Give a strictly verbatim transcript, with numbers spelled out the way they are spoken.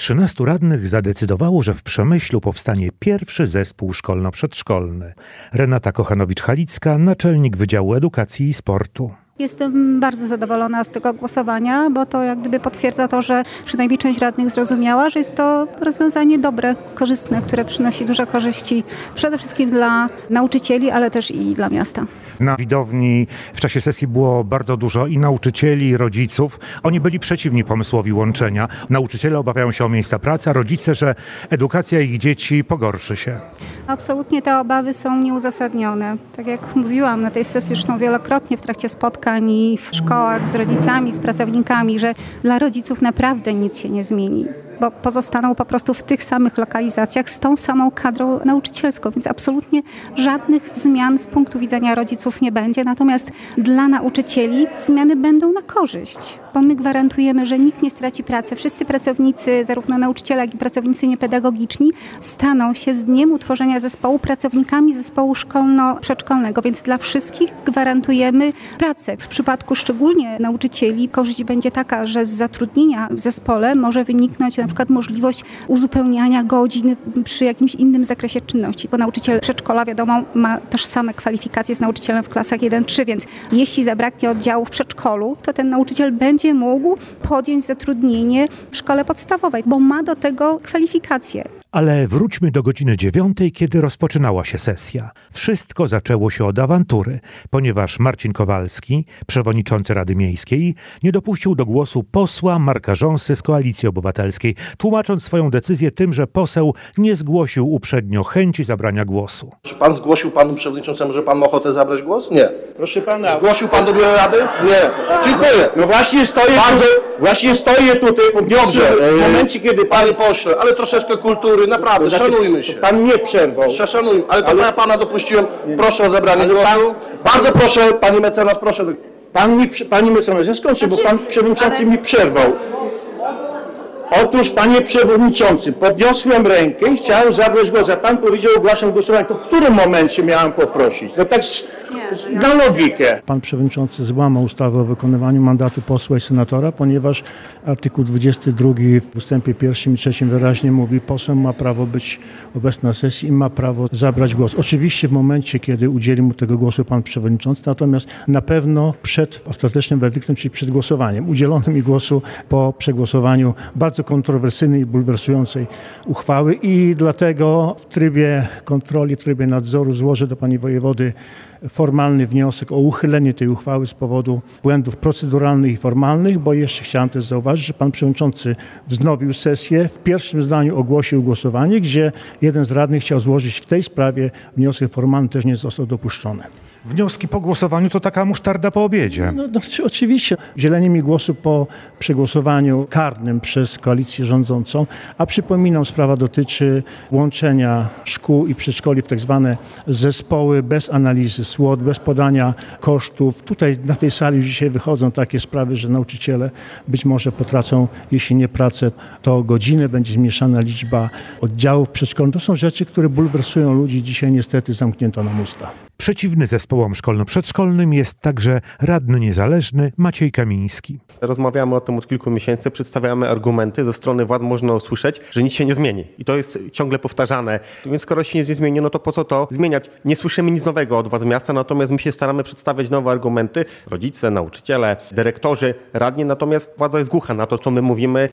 trzynastu radnych zadecydowało, że w Przemyślu powstanie pierwszy zespół szkolno-przedszkolny. Renata Kochanowicz-Halicka, naczelnik Wydziału Edukacji i Sportu. Jestem bardzo zadowolona z tego głosowania, bo to jak gdyby potwierdza to, że przynajmniej część radnych zrozumiała, że jest to rozwiązanie dobre, korzystne, które przynosi duże korzyści przede wszystkim dla nauczycieli, ale też i dla miasta. Na widowni w czasie sesji było bardzo dużo i nauczycieli, i rodziców. Oni byli przeciwni pomysłowi łączenia. Nauczyciele obawiają się o miejsca pracy, a rodzice, że edukacja ich dzieci pogorszy się. Absolutnie te obawy są nieuzasadnione. Tak jak mówiłam na tej sesji zresztą wielokrotnie w trakcie spotkań i w szkołach z rodzicami, z pracownikami, że dla rodziców naprawdę nic się nie zmieni, bo pozostaną po prostu w tych samych lokalizacjach z tą samą kadrą nauczycielską, więc absolutnie żadnych zmian z punktu widzenia rodziców nie będzie. Natomiast dla nauczycieli zmiany będą na korzyść, bo my gwarantujemy, że nikt nie straci pracy. Wszyscy pracownicy, zarówno nauczyciele, jak i pracownicy niepedagogiczni, staną się z dniem utworzenia zespołu pracownikami zespołu szkolno-przedszkolnego, więc dla wszystkich gwarantujemy pracę. W przypadku szczególnie nauczycieli korzyść będzie taka, że z zatrudnienia w zespole może wyniknąć na przykład możliwość uzupełniania godzin przy jakimś innym zakresie czynności, bo nauczyciel przedszkola, wiadomo, ma tożsame kwalifikacje z nauczycielem w klasach jeden trzy, więc jeśli zabraknie oddziału w przedszkolu, to ten nauczyciel będzie mógł podjąć zatrudnienie w szkole podstawowej, bo ma do tego kwalifikacje. Ale wróćmy do godziny dziewiątej, kiedy rozpoczynała się sesja. Wszystko zaczęło się od awantury, ponieważ Marcin Kowalski, przewodniczący Rady Miejskiej, nie dopuścił do głosu posła Marka Rząsy z Koalicji Obywatelskiej, tłumacząc swoją decyzję tym, że poseł nie zgłosił uprzednio chęci zabrania głosu. Czy pan zgłosił panu przewodniczącemu, że pan ma ochotę zabrać głos? Nie. Proszę pana. Zgłosił pan do biura rady? Nie. Dziękuję. No właśnie stoję Bardzo... tu, właśnie stoję tutaj, Dobrze. w momencie, kiedy pan... Panie pośle, ale troszeczkę kultury, naprawdę, Znaczy, szanujmy się. Pan mnie przerwał. Szanujmy, ale to Ale- ja pana dopuściłem. Proszę o zabranie Ale głosu. pan- Bardzo proszę, pani mecenas, proszę. Do... Pan mi, pani mecenas, ja skończę, bo pan przewodniczący mi przerwał. Otóż, panie przewodniczący, podniosłem rękę i chciałem zabrać głos, a pan powiedział, ogłaszam głosowanie. To w którym momencie miałem poprosić? No tak z, z, na logikę. Pan przewodniczący złamał ustawę o wykonywaniu mandatu posła i senatora, ponieważ artykuł dwudziesty drugi w ustępie pierwszym i trzecim wyraźnie mówi, poseł ma prawo być obecny na sesji i ma prawo zabrać głos. Oczywiście w momencie, kiedy udzieli mu tego głosu pan przewodniczący, natomiast na pewno przed ostatecznym werdyktem, czyli przed głosowaniem. Udzielono mi głosu po przegłosowaniu bardzo kontrowersyjnej i bulwersującej uchwały i dlatego w trybie kontroli, w trybie nadzoru złożę do pani wojewody formalny wniosek o uchylenie tej uchwały z powodu błędów proceduralnych i formalnych, bo jeszcze chciałem też zauważyć, że pan przewodniczący wznowił sesję, w pierwszym zdaniu ogłosił głosowanie, gdzie jeden z radnych chciał złożyć w tej sprawie wniosek formalny, też nie został dopuszczony. Wnioski po głosowaniu to taka musztarda po obiedzie. No, no, oczywiście. Udzielenie mi głosu po przegłosowaniu karnym przez koalicję rządzącą, a przypominam, sprawa dotyczy łączenia szkół i przedszkoli w tak zwane zespoły bez analizy SWOT, bez podania kosztów. Tutaj na tej sali już dzisiaj wychodzą takie sprawy, że nauczyciele być może potracą, jeśli nie pracę, to godzinę, będzie zmniejszana liczba oddziałów przedszkolnych. To są rzeczy, które bulwersują ludzi. Dzisiaj niestety zamknięto nam usta. Przeciwny zespołom szkolno-przedszkolnym jest także radny niezależny Maciej Kamiński. Rozmawiamy o tym od kilku miesięcy, przedstawiamy argumenty. Ze strony władz można usłyszeć, że nic się nie zmieni. I to jest ciągle powtarzane. Więc skoro się nic nie zmieni, no to po co to zmieniać? Nie słyszymy nic nowego od władz miasta, natomiast my się staramy przedstawiać nowe argumenty. Rodzice, nauczyciele, dyrektorzy, radni, natomiast władza jest głucha na to, co my mówimy.